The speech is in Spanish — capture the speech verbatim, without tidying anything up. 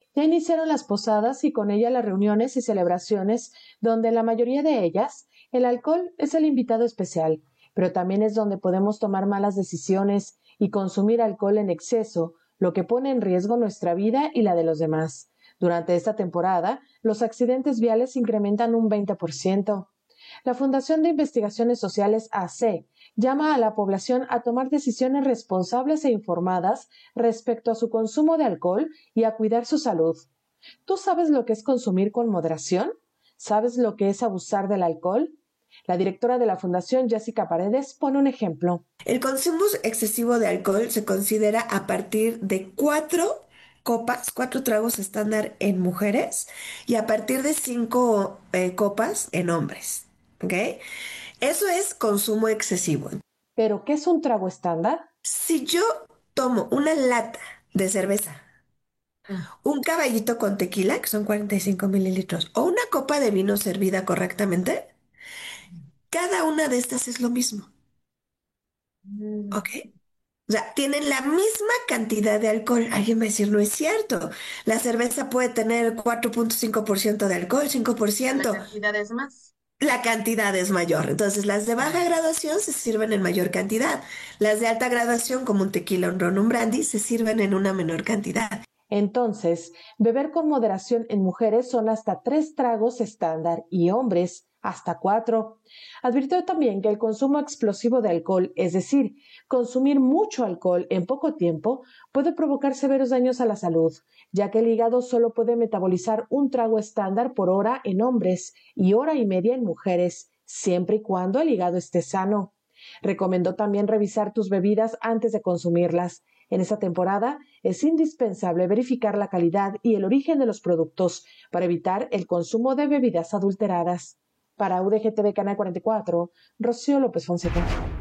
Ya iniciaron las posadas y con ellas las reuniones y celebraciones, donde en la mayoría de ellas el alcohol es el invitado especial, pero también es donde podemos tomar malas decisiones y consumir alcohol en exceso, lo que pone en riesgo nuestra vida y la de los demás. Durante esta temporada, los accidentes viales incrementan un veinte por ciento. La Fundación de Investigaciones Sociales A C llama a la población a tomar decisiones responsables e informadas respecto a su consumo de alcohol y a cuidar su salud. ¿Tú sabes lo que es consumir con moderación? ¿Sabes lo que es abusar del alcohol? La directora de la Fundación, Jessica Paredes, pone un ejemplo. El consumo excesivo de alcohol se considera a partir de cuatro copas, cuatro tragos estándar en mujeres y a partir de cinco eh, copas en hombres. ¿Ok? Eso es consumo excesivo. ¿Pero qué es un trago estándar? Si yo tomo una lata de cerveza, Mm. un caballito con tequila, que son cuarenta y cinco mililitros, o una copa de vino servida correctamente, cada una de estas es lo mismo. ¿Ok? O sea, tienen la misma cantidad de alcohol. Alguien va a decir, no es cierto. La cerveza puede tener cuatro punto cinco por ciento de alcohol, cinco por La ciento. cantidad es más. La cantidad es mayor. Entonces, las de baja graduación se sirven en mayor cantidad. Las de alta graduación, como un tequila, un ron, un brandy, se sirven en una menor cantidad. Entonces, beber con moderación en mujeres son hasta tres tragos estándar y hombres hasta cuatro. Advirtió también que el consumo explosivo de alcohol, es decir, consumir mucho alcohol en poco tiempo, puede provocar severos daños a la salud, ya que el hígado solo puede metabolizar un trago estándar por hora en hombres y hora y media en mujeres, siempre y cuando el hígado esté sano. Recomendó también revisar tus bebidas antes de consumirlas. En esta temporada es indispensable verificar la calidad y el origen de los productos para evitar el consumo de bebidas adulteradas. Para U D G T V Canal cuarenta y cuatro, Rocío López Fonseca.